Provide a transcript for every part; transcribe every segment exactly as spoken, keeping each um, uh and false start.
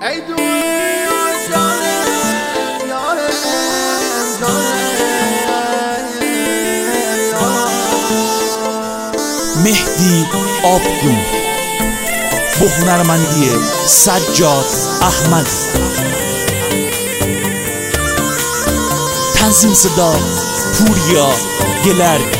ای دنیا جانه یاره مهدی آبگون با هنرمندی سجاد احمد، تنظیم صدا پوریا گلرگ.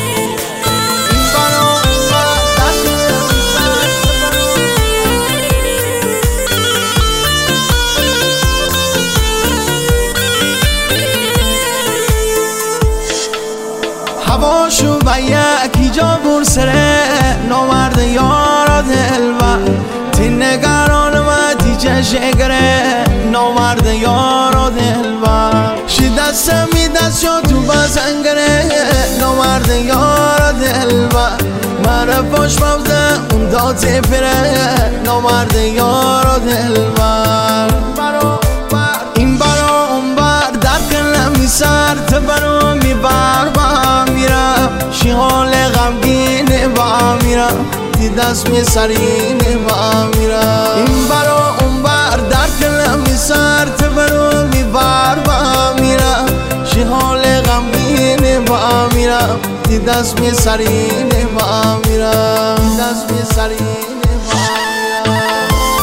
هواشو و یکی جا برسره نامرد یارا دلبر تی نگران و تی چشگره نامرد یارا دلبر شی دست می دست شو تو بزنگره نامرد یارا دلبر مرفاش موزه اون داتی پره نامرد یارا دلبر این برا اون بر در کلم می سر تبرو می بر با میرم شی حال غمگین با میرم دی دست می سرین با میرم این برا اون بر در کلم می سر تبرو می بر با میرم شی حال غمگین با میرم دی دست می سرین با میرم دست می سرین با میرم.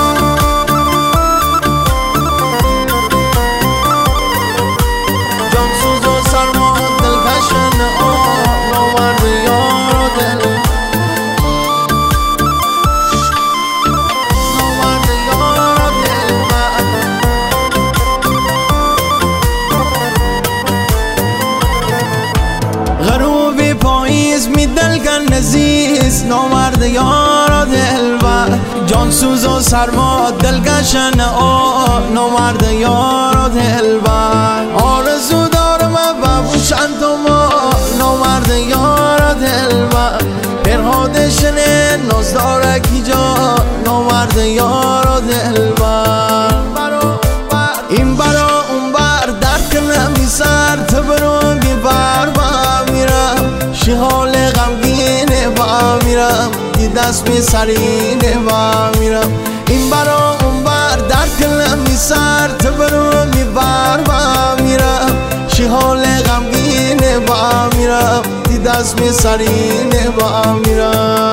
غروبی پاییز می دلگن نزیز نامرد یارا دلبر جان سوز و سرما دلگشن آه نامرد یارا دلبر آرزو دارم ببوشن تو ما نامرد یارا دلبر پرهادشنه ناز داره کی جا نامرد یارا دلبر این برا اون بر در کنم بی سر تبرو بی بر با میرم شی حال غمگین با میرم دی دست می سرین با میرم این برا اون بر در کنم بی سر تبرو بی بر با میرم شی حال غمگین با میرم دی دست می سرین با میرم.